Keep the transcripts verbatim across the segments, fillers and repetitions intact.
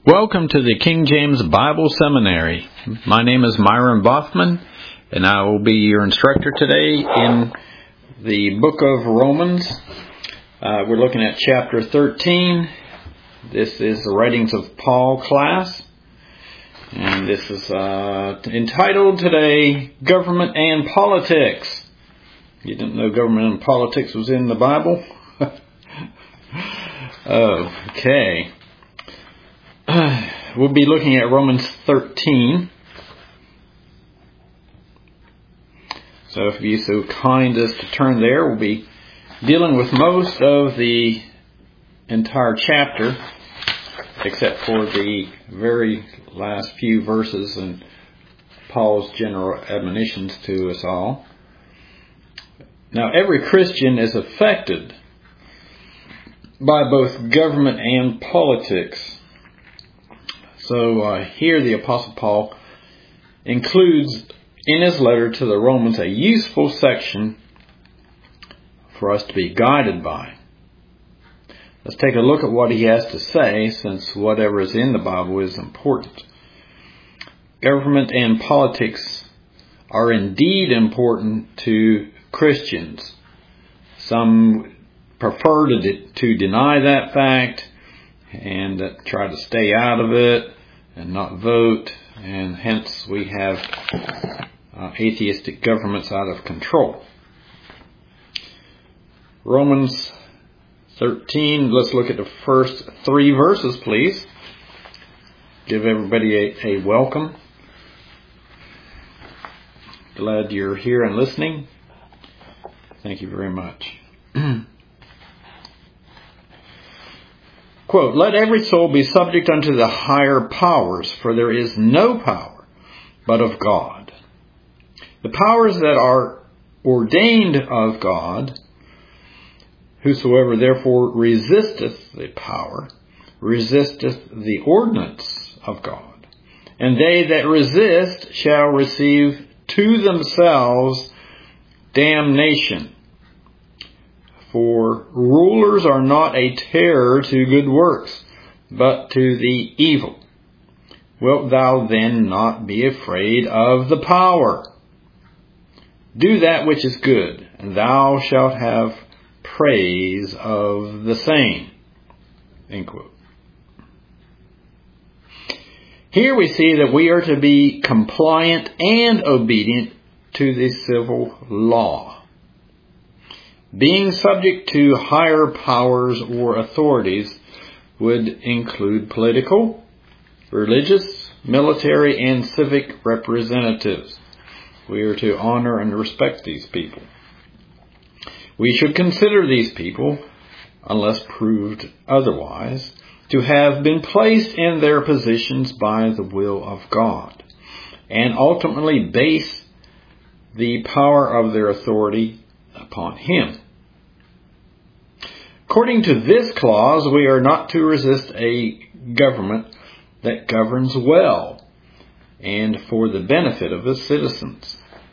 Welcome to the King James Bible Seminary. My name is Myron Bothman, and I will be your instructor today in the book of Romans. Uh, we're looking at chapter thirteen. This is the writings of Paul class, and this is uh, entitled today, Government and Politics. You didn't know government and politics was in the Bible? Okay. We'll be looking at Romans thirteen. So if you're so kind as to turn there, we'll be dealing with most of the entire chapter, except for the very last few verses and Paul's general admonitions to us all. Now, every Christian is affected by both government and politics. So uh, here the Apostle Paul includes in his letter to the Romans a useful section for us to be guided by. Let's take a look at what he has to say, since whatever is in the Bible is important. Government and politics are indeed important to Christians. Some prefer to, de- to deny that fact and uh, try to stay out of it and not vote, and hence we have uh, atheistic governments out of control. Romans thirteen, let's look at the first three verses, please. Give everybody a, a welcome. Glad you're here and listening. Thank you very much. Quote, "Let every soul be subject unto the higher powers, for there is no power but of God. The powers that are ordained of God, whosoever therefore resisteth the power, resisteth the ordinance of God. And they that resist shall receive to themselves damnation. For rulers are not a terror to good works, but to the evil. Wilt thou then not be afraid of the power? Do that which is good, and thou shalt have praise of the same." End quote. Here we see that we are to be compliant and obedient to the civil law. Being subject to higher powers or authorities would include political, religious, military, and civic representatives. We are to honor and respect these people. We should consider these people, unless proved otherwise, to have been placed in their positions by the will of God, and ultimately base the power of their authority upon Him. According to this clause, we are not to resist a government that governs well and for the benefit of its citizens.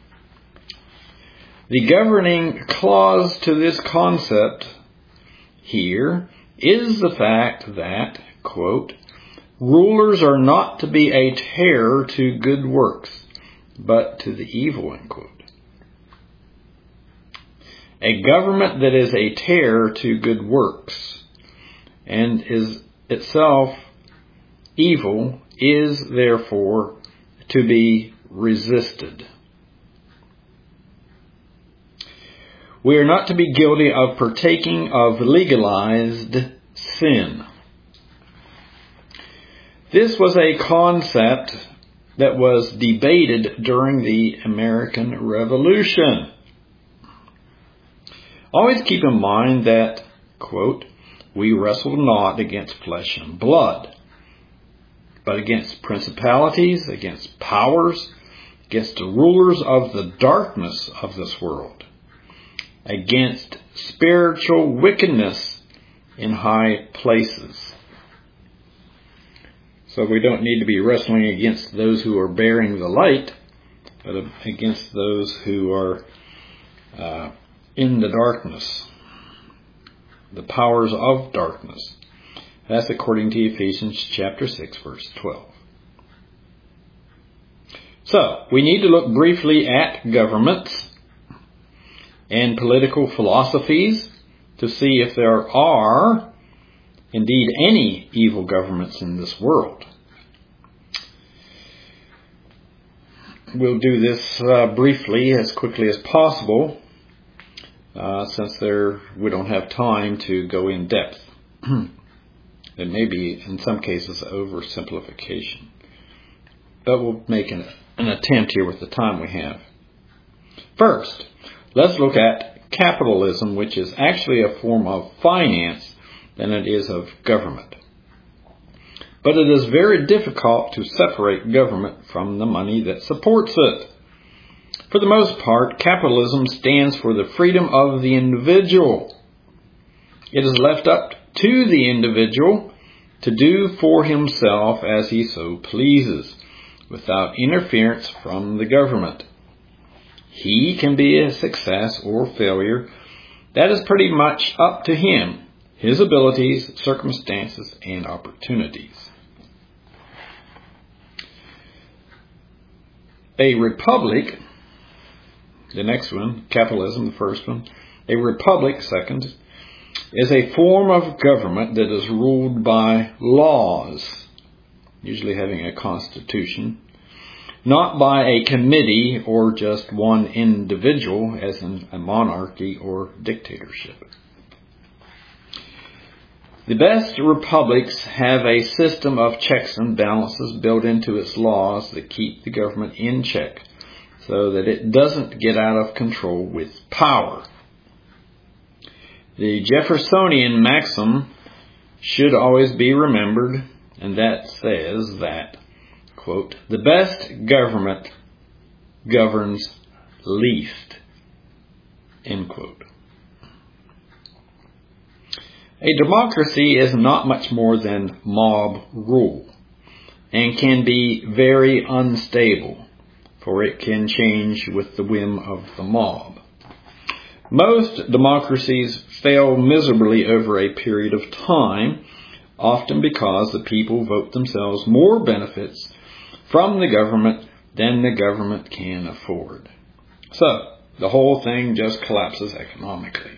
The governing clause to this concept here is the fact that, quote, "rulers are not to be a terror to good works, but to the evil," end quote. A government that is a terror to good works and is itself evil is therefore to be resisted. We are not to be guilty of partaking of legalized sin. This was a concept that was debated during the American Revolution. Always keep in mind that, quote, "we wrestle not against flesh and blood, but against principalities, against powers, against the rulers of the darkness of this world, against spiritual wickedness in high places." So we don't need to be wrestling against those who are bearing the light, but against those who are uh, in the darkness, the powers of darkness. That's according to Ephesians chapter six, verse twelve. So, we need to look briefly at governments and political philosophies to see if there are indeed any evil governments in this world. We'll do this uh, briefly, as quickly as possible, uh, since there we don't have time to go in depth. It may be, in some cases, oversimplification. But we'll make an, an attempt here with the time we have. First, let's look at capitalism, which is actually a form of finance than it is of government. But it is very difficult to separate government from the money that supports it. For the most part, capitalism stands for the freedom of the individual. It is left up to the individual to do for himself as he so pleases, without interference from the government. He can be a success or failure. That is pretty much up to him, his abilities, circumstances, and opportunities. A republic, the next one, capitalism, the first one, a republic, second, is a form of government that is ruled by laws, usually having a constitution, not by a committee or just one individual, as in a monarchy or dictatorship. The best republics have a system of checks and balances built into its laws that keep the government in check so that it doesn't get out of control with power. The Jeffersonian maxim should always be remembered, and that says that, quote, the best government governs least, end quote. A democracy is not much more than mob rule and can be very unstable, for it can change with the whim of the mob. Most democracies fail miserably over a period of time, often because the people vote themselves more benefits from the government than the government can afford. So, the whole thing just collapses economically.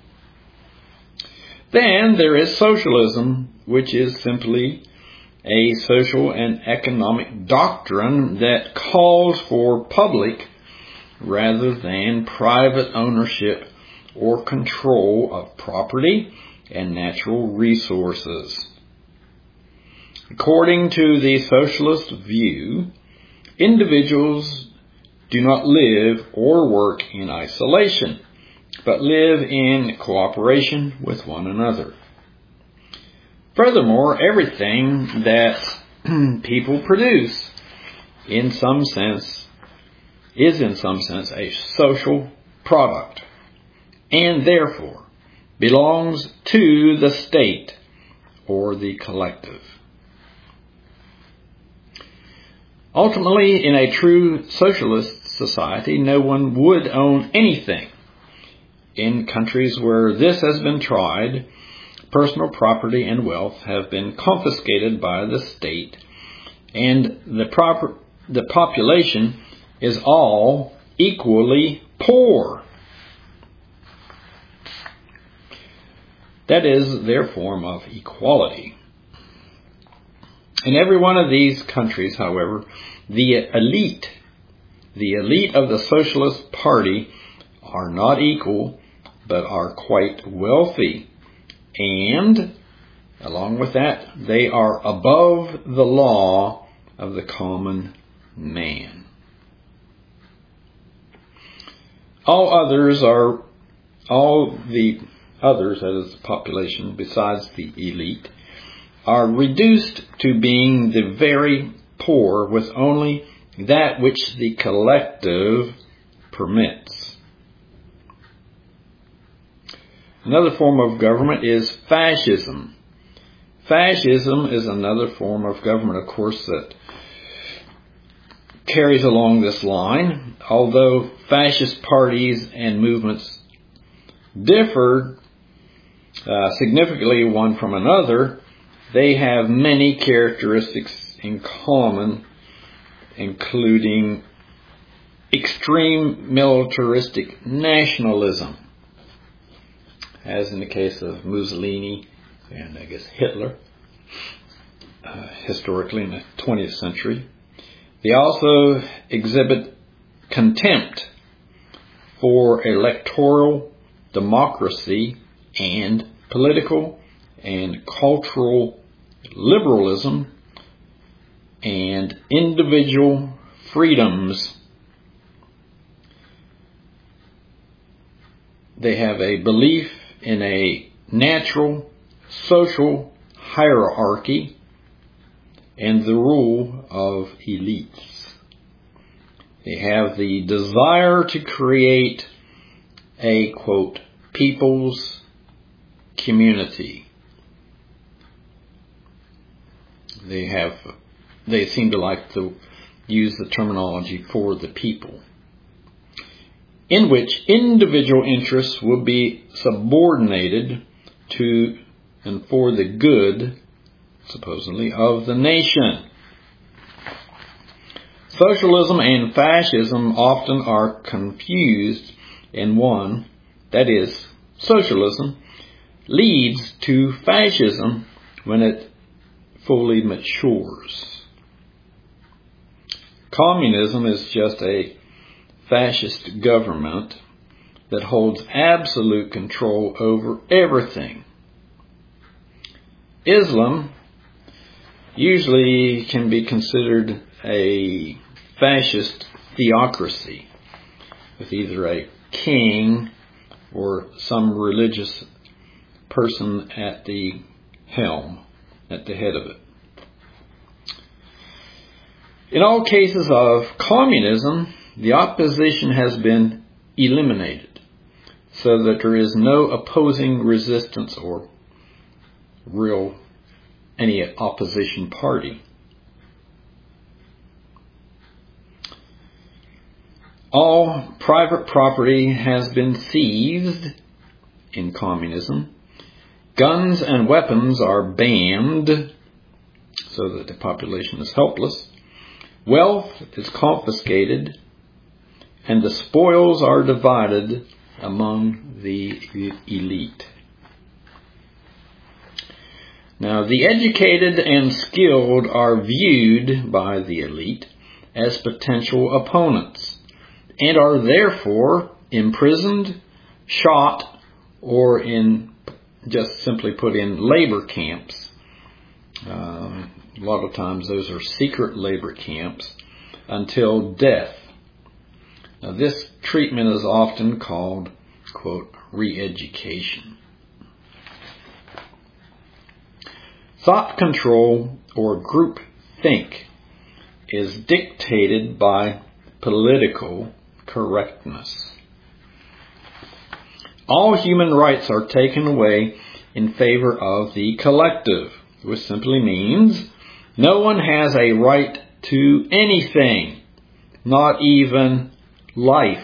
Then there is socialism, which is simply a social and economic doctrine that calls for public rather than private ownership or control of property and natural resources. According to the socialist view, individuals do not live or work in isolation, but live in cooperation with one another. Furthermore, everything that people produce in some sense is in some sense a social product, and therefore belongs to the state or the collective. Ultimately, in a true socialist society, no one would own anything. In countries where this has been tried, personal property and wealth have been confiscated by the state, and the proper, the population is all equally poor. That is their form of equality. In every one of these countries, however, the elite, the elite of the Socialist Party are not equal, but are quite wealthy. And, along with that, they are above the law of the common man. All others are, all the others, that is the population, besides the elite, are reduced to being the very poor with only that which the collective permits. Another form of government is fascism. Fascism is another form of government, of course, that carries along this line. Although fascist parties and movements differ uh, significantly one from another, they have many characteristics in common, including extreme militaristic nationalism, as in the case of Mussolini and I guess Hitler, uh, historically in the twentieth century. They also exhibit contempt for electoral democracy and political and cultural liberalism and individual freedoms. They have a belief in a natural social hierarchy and the rule of elites. They have the desire to create a, quote, people's community. They have, they seem to like to use the terminology for the people, in which individual interests will be subordinated to and for the good, supposedly, of the nation. Socialism and fascism often are confused in one, that is, socialism leads to fascism when it fully matures. Communism is just a fascist government that holds absolute control over everything. Islam usually can be considered a fascist theocracy with either a king or some religious person at the helm, at the head of it. In all cases of communism, the opposition has been eliminated so that there is no opposing resistance or real any opposition party. All private property has been seized in communism. Guns and weapons are banned so that the population is helpless. Wealth is confiscated, and the spoils are divided among the elite. Now, the educated and skilled are viewed by the elite as potential opponents and are therefore imprisoned, shot, or in just simply put in labor camps. Uh, a lot of times those are secret labor camps until death. Now, this treatment is often called, quote, re-education. Thought control or group think is dictated by political correctness. All human rights are taken away in favor of the collective, which simply means no one has a right to anything, not even life.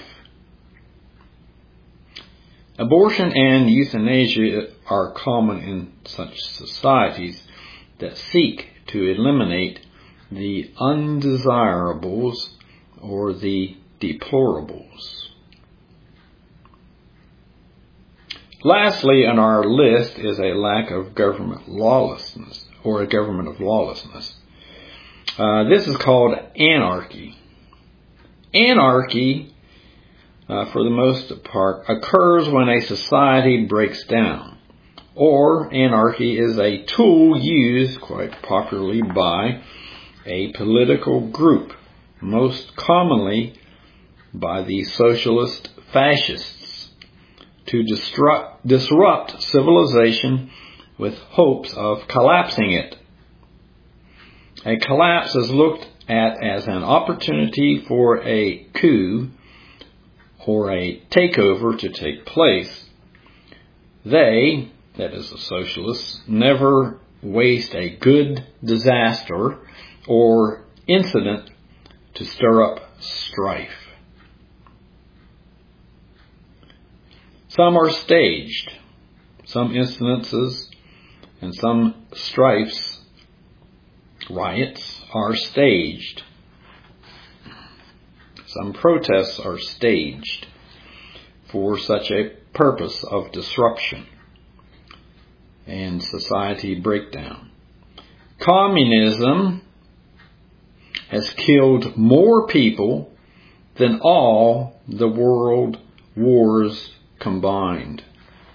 Abortion and euthanasia are common in such societies that seek to eliminate the undesirables or the deplorables. Lastly on our list is a lack of government lawlessness, or a government of lawlessness. Uh, this is called anarchy. Anarchy, uh, for the most part, occurs when a society breaks down, or anarchy is a tool used quite popularly by a political group, most commonly by the socialist fascists, to disrupt, disrupt civilization with hopes of collapsing it. A collapse is looked at as an opportunity for a coup or a takeover to take place. They, that is the socialists, never waste a good disaster or incident to stir up strife. Some are staged. Some incidences and some strifes, riots, are staged. Some protests are staged for such a purpose of disruption and society breakdown. Communism has killed more people than all the world wars combined.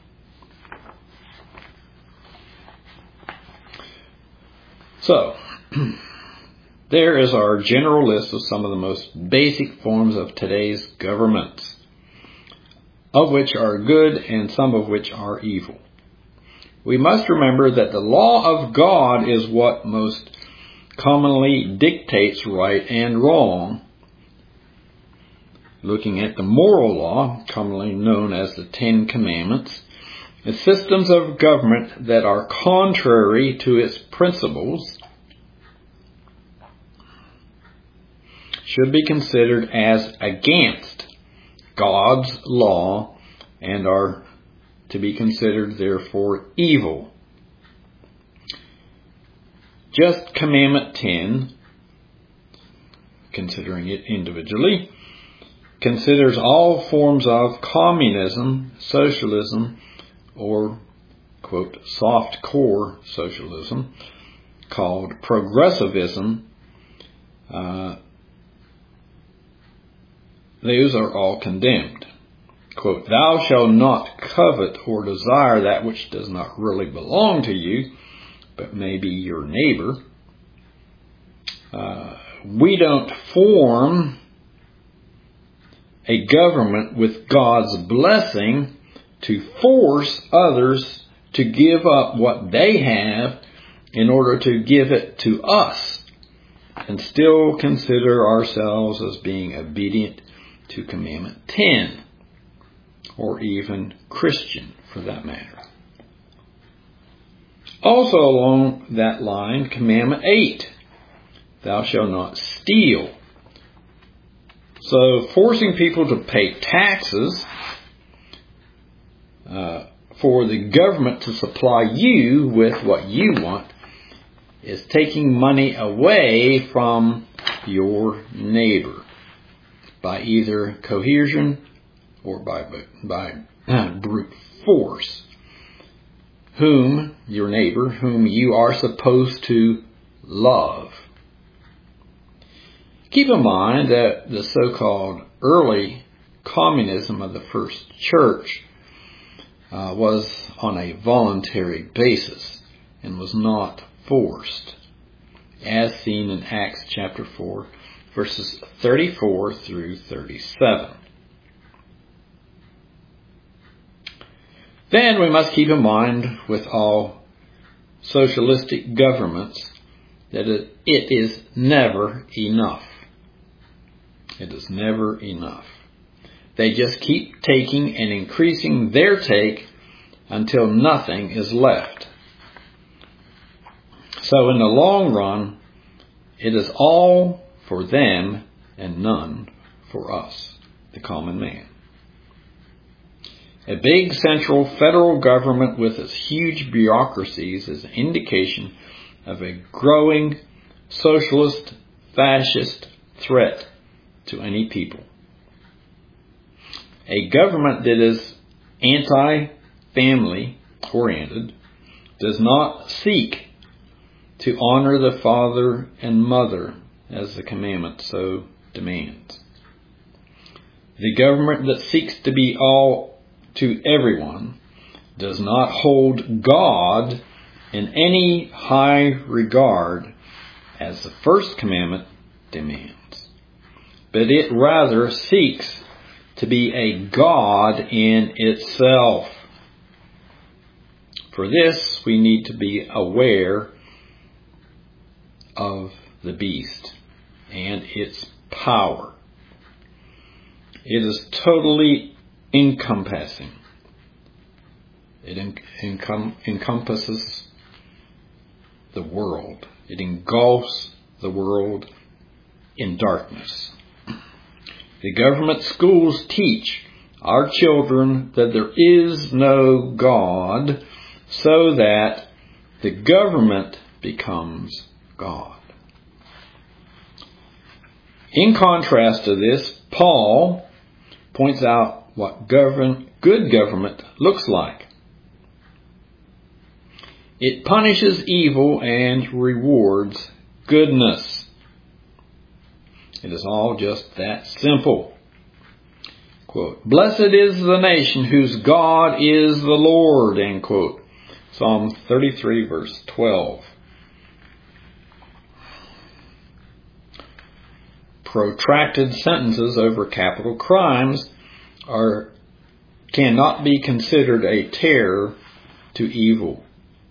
So, there is our general list of some of the most basic forms of today's governments, of which are good and some of which are evil. We must remember that the law of God is what most commonly dictates right and wrong. Looking at the moral law, commonly known as the Ten Commandments, the systems of government that are contrary to its principles should be considered as against God's law and are to be considered, therefore, evil. Just Commandment ten, considering it individually, considers all forms of communism, socialism, or, quote, soft-core socialism, called progressivism. Uh, those are all condemned. Quote, thou shalt not covet or desire that which does not really belong to you, but may be your neighbor. Uh, we don't form a government with God's blessing to force others to give up what they have in order to give it to us and still consider ourselves as being obedient to Commandment ten, or even Christian for that matter. Also along that line, Commandment eight, thou shalt not steal. So forcing people to pay taxes uh, for the government to supply you with what you want is taking money away from your neighbor by either coercion or by, by uh, brute force. Whom, your neighbor, whom you are supposed to love. Keep in mind that the so-called early communism of the first church uh, was on a voluntary basis and was not forced, as seen in Acts chapter four, verses thirty-four through thirty-seven. Then we must keep in mind with all socialistic governments that it, it is never enough. It is never enough. They just keep taking and increasing their take until nothing is left. So in the long run, it is all for them and none for us, the common man. A big central federal government with its huge bureaucracies is an indication of a growing socialist, fascist threat to any people. A government that is anti-family oriented does not seek to honor the father and mother as the commandment so demands. The government that seeks to be all to everyone does not hold God in any high regard as the first commandment demands, but it rather seeks to be a God in itself. For this, we need to be aware of the beast and its power. It is totally encompassing. It en- encom- encompasses the world. It engulfs the world in darkness. The government schools teach our children that there is no God, so that the government becomes God. In contrast to this, Paul points out what govern, good government looks like. It punishes evil and rewards goodness. It is all just that simple. Quote, "Blessed is the nation whose God is the Lord," end quote. Psalm thirty-three, verse twelve. Protracted sentences over capital crimes are cannot be considered a terror to evil.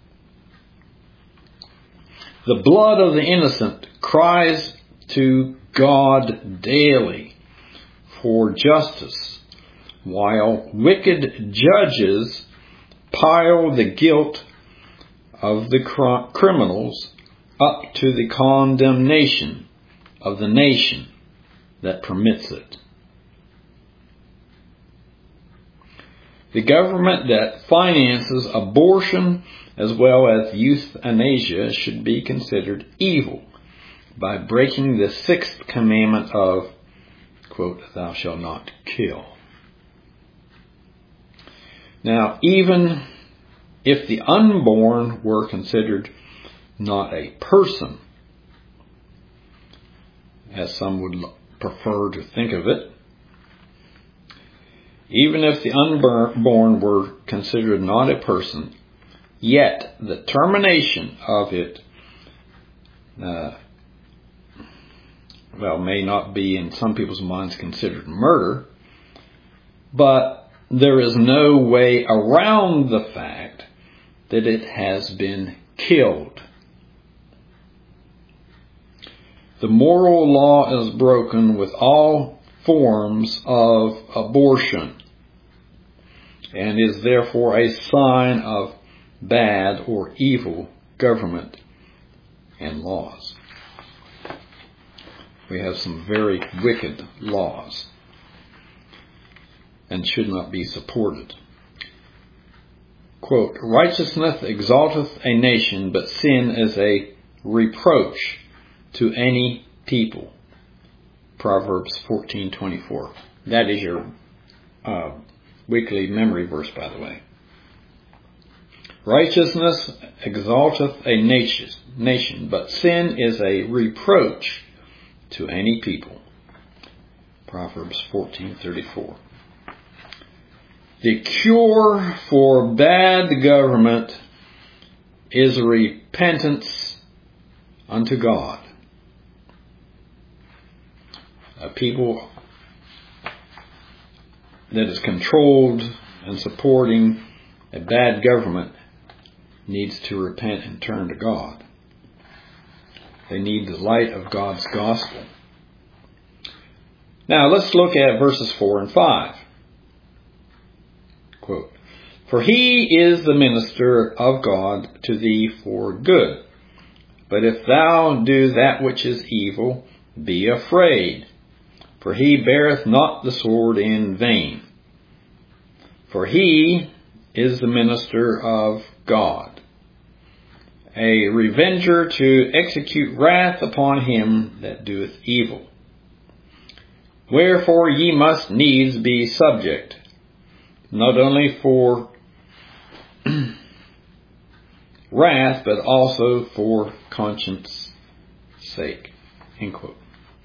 The blood of the innocent cries to God daily for justice, while wicked judges pile the guilt of the cr- criminals up to the condemnation of the nation that permits it. The government that finances abortion as well as euthanasia should be considered evil by breaking the sixth commandment of, quote, "Thou shalt not kill." Now, even if the unborn were considered not a person, as some would prefer to think of it, even if the unborn were considered not a person, yet the termination of it, uh, well, may not be in some people's minds considered murder, but there is no way around the fact that it has been killed. The moral law is broken with all forms of abortion and is therefore a sign of bad or evil government and laws. We have some very wicked laws and should not be supported. Quote, "Righteousness exalteth a nation, but sin is a reproach to any people." Proverbs fourteen twenty-four. That is your uh, weekly memory verse, by the way. Righteousness exalteth a nation, nation, but sin is a reproach to any people. Proverbs fourteen thirty-four. The cure for bad government is repentance unto God. A people that is controlled and supporting a bad government needs to repent and turn to God. They need the light of God's gospel. Now let's look at verses four and five. Quote, "For he is the minister of God to thee for good. But if thou do that which is evil, be afraid. For he beareth not the sword in vain. For he is the minister of God, a revenger to execute wrath upon him that doeth evil. Wherefore ye must needs be subject, not only for wrath, but also for conscience sake." End quote.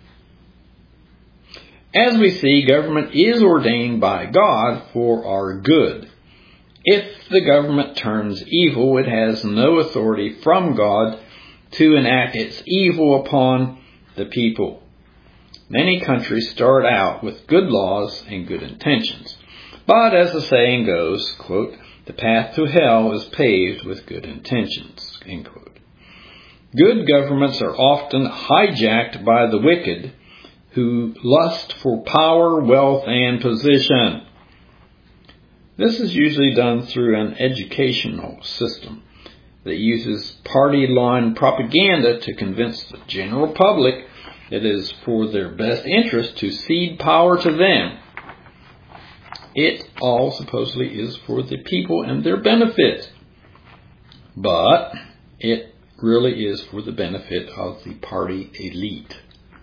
As we see, government is ordained by God for our good. If the government turns evil, it has no authority from God to enact its evil upon the people. Many countries start out with good laws and good intentions. But as the saying goes, quote, "The path to hell is paved with good intentions," end quote. Good governments are often hijacked by the wicked who lust for power, wealth, and position. This is usually done through an educational system that uses party line propaganda to convince the general public it is for their best interest to cede power to them. It all supposedly is for the people and their benefit. But it really is for the benefit of the party elite.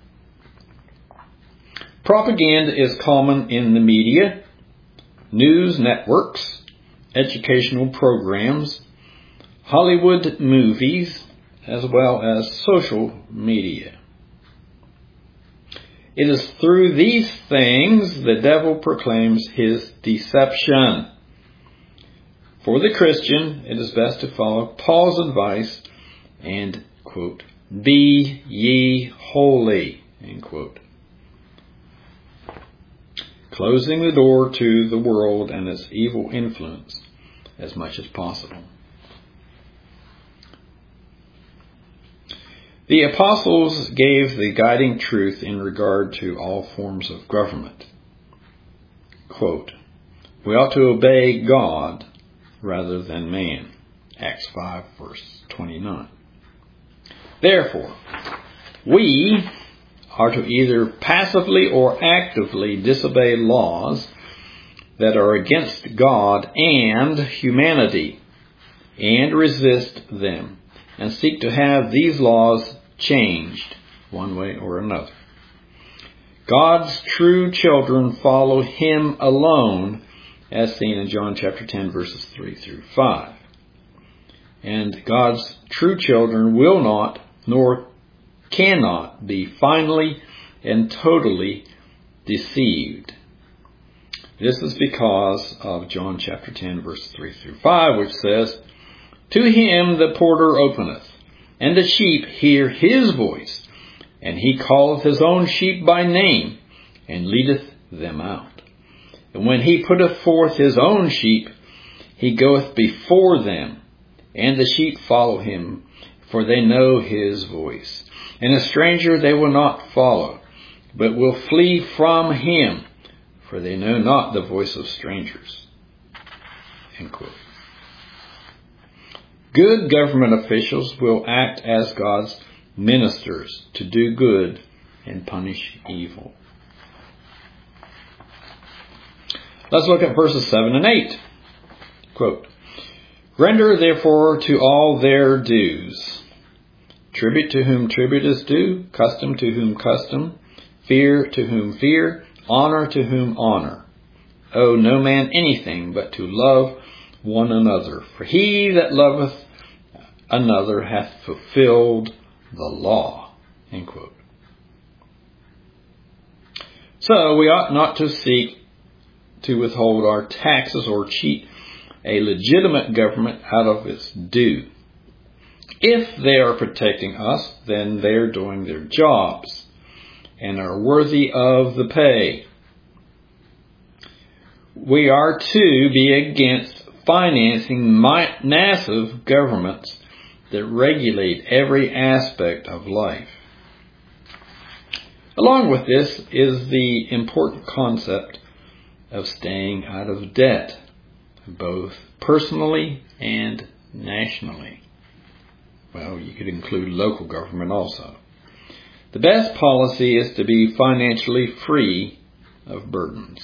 Propaganda is common in the media, news networks, educational programs, Hollywood movies, as well as social media. It is through these things the devil proclaims his deception. For the Christian, it is best to follow Paul's advice and, quote, be ye holy, end quote. Closing the door to the world and its evil influence as much as possible. The apostles gave the guiding truth in regard to all forms of government. Quote, we ought to obey God rather than man. Acts five, verse twenty-nine. Therefore, we are to either passively or actively disobey laws that are against God and humanity, and resist them, and seek to have these laws changed one way or another. God's true children follow Him alone, as seen in John chapter ten, verses three through five. And God's true children will not, nor cannot be finally and totally deceived. This is because of John chapter ten, verse three through five, which says, to him the porter openeth, and the sheep hear his voice, and he calleth his own sheep by name, and leadeth them out. And when he putteth forth his own sheep, he goeth before them, and the sheep follow him, for they know his voice. And a stranger they will not follow, but will flee from him, for they know not the voice of strangers. End quote. Good government officials will act as God's ministers to do good and punish evil. Let's look at verses seven and eight. Quote, render therefore to all their dues. Tribute to whom tribute is due, custom to whom custom, fear to whom fear, honor to whom honor. Owe no man anything but to love one another. For he that loveth another hath fulfilled the law. End quote. So we ought not to seek to withhold our taxes or cheat a legitimate government out of its due. If they are protecting us, then they are doing their jobs and are worthy of the pay. We are to be against financing massive governments that regulate every aspect of life. Along with this is the important concept of staying out of debt, both personally and nationally. Well, you could include local government also. The best policy is to be financially free of burdens.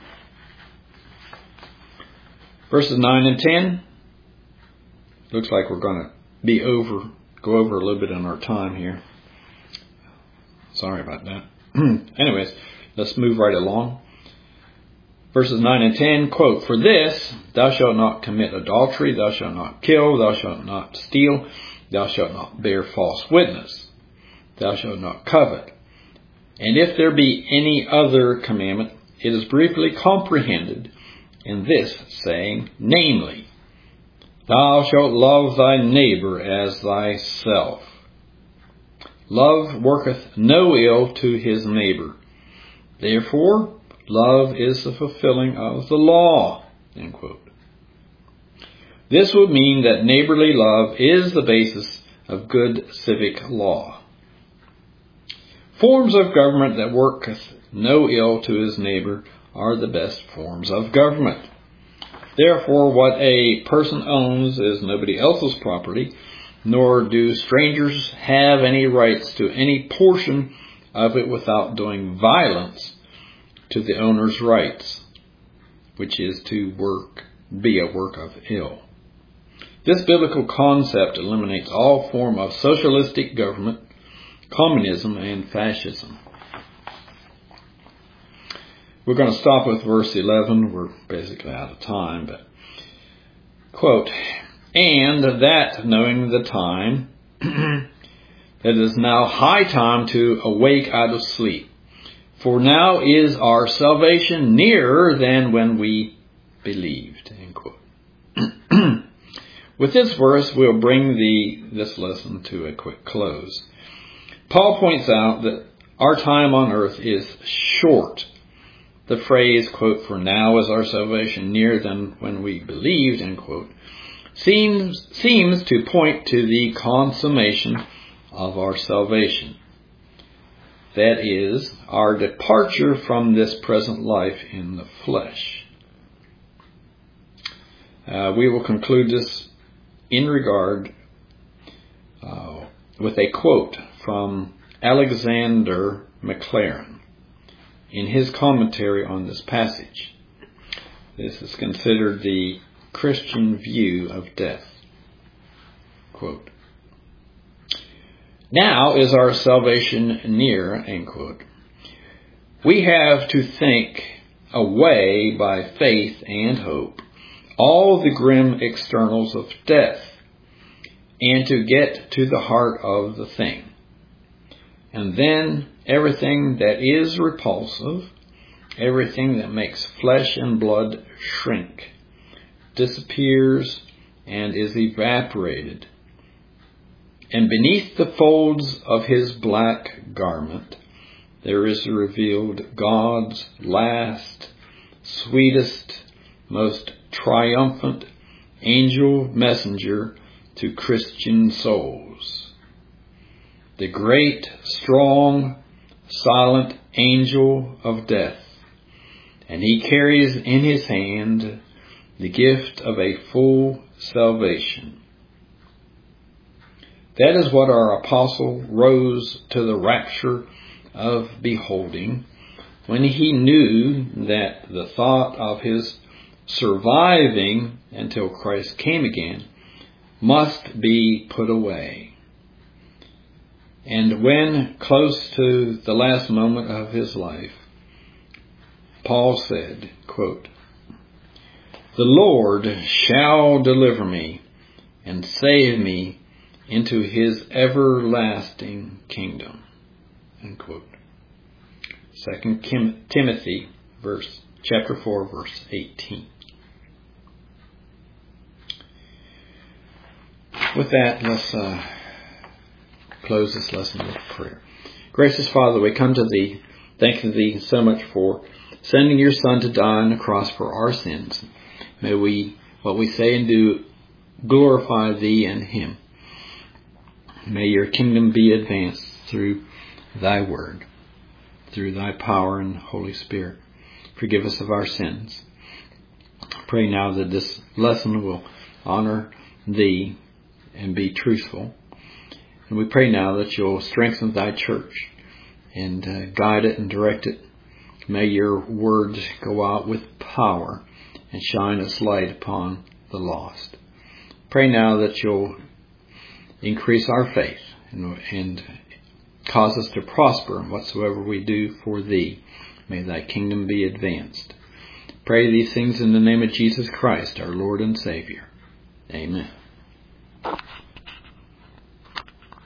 Verses nine and ten. Looks like we're going to be over, go over a little bit on our time here. Sorry about that. Anyways, let's move right along. Verses nine and ten, quote, for this, thou shalt not commit adultery, thou shalt not kill, thou shalt not steal, thou shalt not bear false witness, thou shalt not covet. And if there be any other commandment, it is briefly comprehended in this saying, namely, thou shalt love thy neighbor as thyself. Love worketh no ill to his neighbor. Therefore, love is the fulfilling of the law. End quote. This would mean that neighborly love is the basis of good civic law. Forms of government that worketh no ill to his neighbor are the best forms of government. Therefore, what a person owns is nobody else's property, nor do strangers have any rights to any portion of it without doing violence to the owner's rights, which is to work, be a work of ill. This biblical concept eliminates all form of socialistic government, communism, and fascism. We're going to stop with verse eleven. We're basically out of time, but quote, "And that knowing the time, that it is now high time to awake out of sleep. For now is our salvation nearer than when we believed." End quote. With this verse, we'll bring the this lesson to a quick close. Paul points out that our time on earth is short. The phrase, quote, "For now is our salvation nearer than when we believed," end quote, seems, seems to point to the consummation of our salvation. That is, our departure from this present life in the flesh. Uh, we will conclude this in regard uh, with a quote from Alexander Maclaren in his commentary on this passage. This is considered the Christian view of death. Quote, "Now is our salvation near," end quote. "We have to think away by faith and hope all the grim externals of death, and to get to the heart of the thing. And then everything that is repulsive, everything that makes flesh and blood shrink, disappears and is evaporated. And beneath the folds of his black garment, there is revealed God's last, sweetest, most triumphant angel messenger to Christian souls. The great, strong, silent angel of death. And he carries in his hand the gift of a full salvation. That is what our apostle rose to the rapture of beholding, when he knew that the thought of his surviving until Christ came again must be put away. And when close to the last moment of his life, Paul said, quote, "The Lord shall deliver me and save me into his everlasting kingdom." End quote. Second Timothy, verse chapter four, verse eighteen. With that, let's uh, close this lesson with prayer. Gracious Father, we come to Thee, thanking Thee so much for sending Your Son to die on the cross for our sins. May we, what we say and do, glorify Thee and Him. May Your kingdom be advanced through Thy word, through Thy power and Holy Spirit. Forgive us of our sins. Pray now that this lesson will honor Thee and be truthful. And we pray now that You'll strengthen Thy church and uh, guide it and direct it. May Your words go out with power and shine its light upon the lost. Pray now that You'll increase our faith and, and cause us to prosper in whatsoever we do for Thee. May Thy kingdom be advanced. Pray these things in the name of Jesus Christ, our Lord and Savior. Amen.